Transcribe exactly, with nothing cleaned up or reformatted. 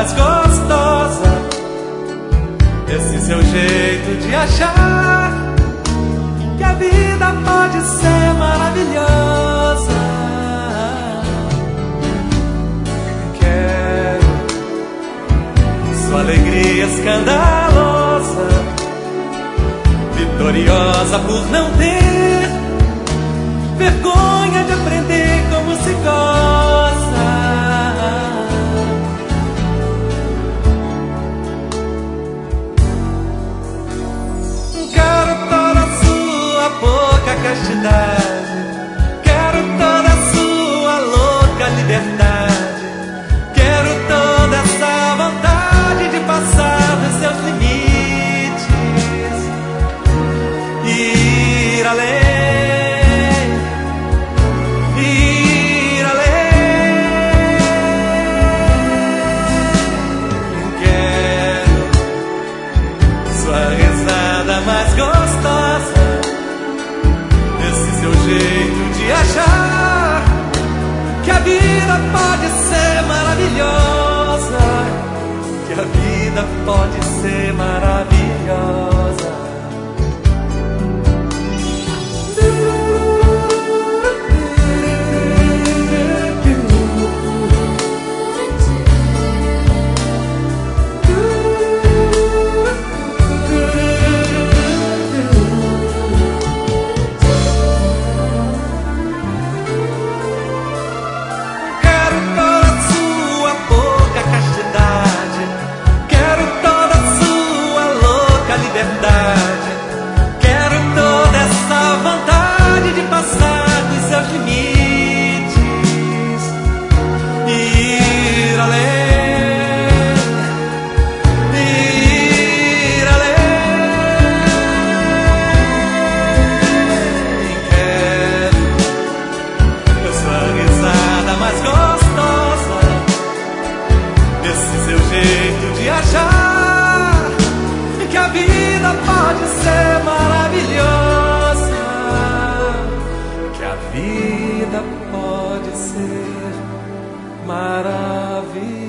mais gostosa, esse seu jeito de achar que a vida pode ser maravilhosa. Quero sua alegria escandalosa, vitoriosa por não ter vergonha de aprender como se goza. Quero toda a sua pouca castidade, quero toda a sua louca liberdade, quero toda essa vontade de passar dos seus limites e ir além. Mais gostosa, esse seu jeito de achar que a vida pode ser maravilhosa, que a vida pode ser maravilhosa. Quero toda essa vontade de passar dos seus limites e ir além, ir além. Quero a sua risada mais gostosa, esse seu jeito de achar que a vida pode ser maravilhosa, que a vida pode ser maravilhosa.